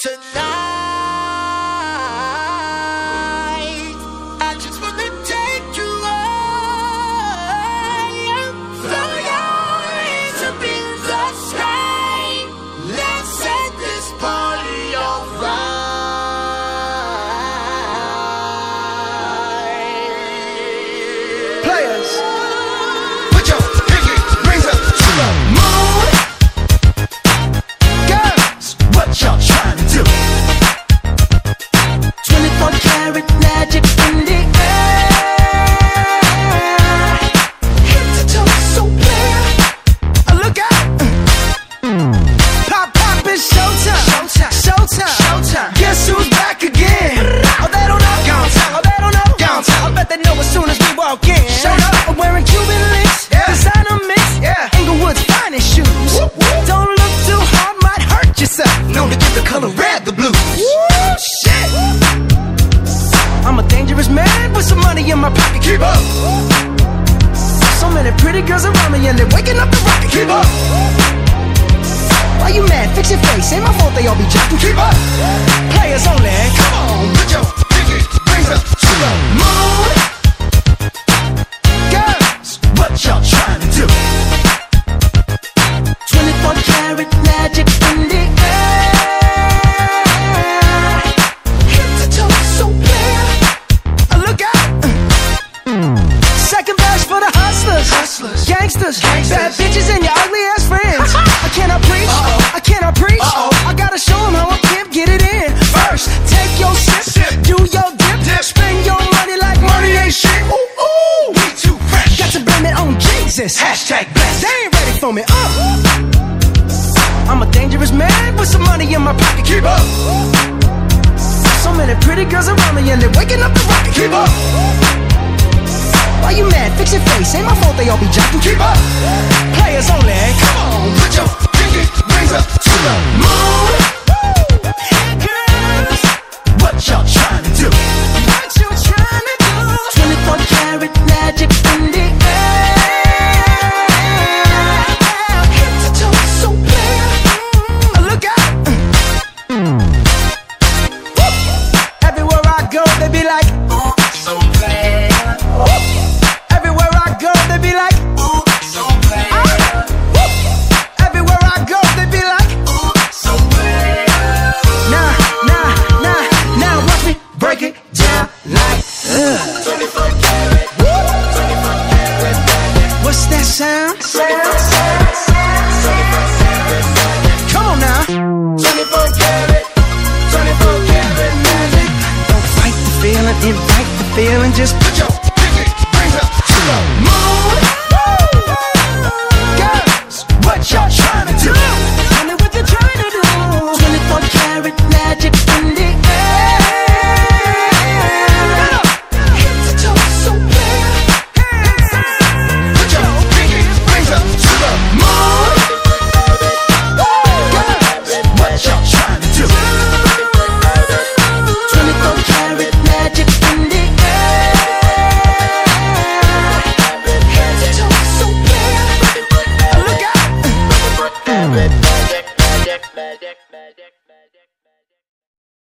tonight. I just wanna take you high. Throw your hands up in the sky. Let's set this party on fire. Players, put your pinky rings up to the moon. Girls, what y'all trying to do? 24 karat magic in the air. Head to toe, so clear. Look out! Pop, pop, it's showtime. Showtime, showtime, showtime. Guess who's back again? Oh, they don't know. Gone time. Oh, they don't know. Gone time. I bet they know as soon as we walk in. Showed up. I'm wearing Cuban links. Yeah. Designer mix. Yeah. Inglewood's finest shoes. Whoop, whoop. Don't look too hard, might hurt yourself. Known to give the color red the blues. Woo, shit. I'm a dangerous man with some money in my pocket. Keep up. So many pretty girls around me and they're waking up the rocket. Keep up. Why you mad? Fix your face. Ain't my fault they all be jacking. Keep up. Players only. Come on, put your pinky rings up to the moon. Girls, what y'all trying to do? 24 karat magic in the air. Head to toe, so clear. Look out. Second verse for the hustlers. Hustlers. Gangsters. Bad bitches and your ugly ass friends. I cannot preach. I cannot preach. I gotta show them how I can't get it in. First, take your sip. Do your dip. Spend your money like money ain't shit. Ooh, ooh. We too fresh. Got to blame it on Jesus. Hashtag blessed. They ain't ready for me. I'm a dangerous man with some money in my pocket. Keep up. So many pretty girls around me and they're waking up the rocket. Keep up. Why you mad? Fix your face. Ain't my fault they all be jacking. Keep up. Players only. Come on, put your pinky rings up to the moon. Girls, what y'all trying to do? What you trying to do? 24 karat magic in the air. Head to toe, so clear. Look out. Everywhere I go, they be like, ooh, so clear. Everywhere I go, they be like, ooh, so clear. Everywhere I go, they be like, ooh, so clear. Now, watch me break it down like, 24 karat, 24 karat magic. what's that sound? 24 karat magic. Come on now. 24 karat, 24 karat magic. Don't fight the feeling, invite the feeling, just put your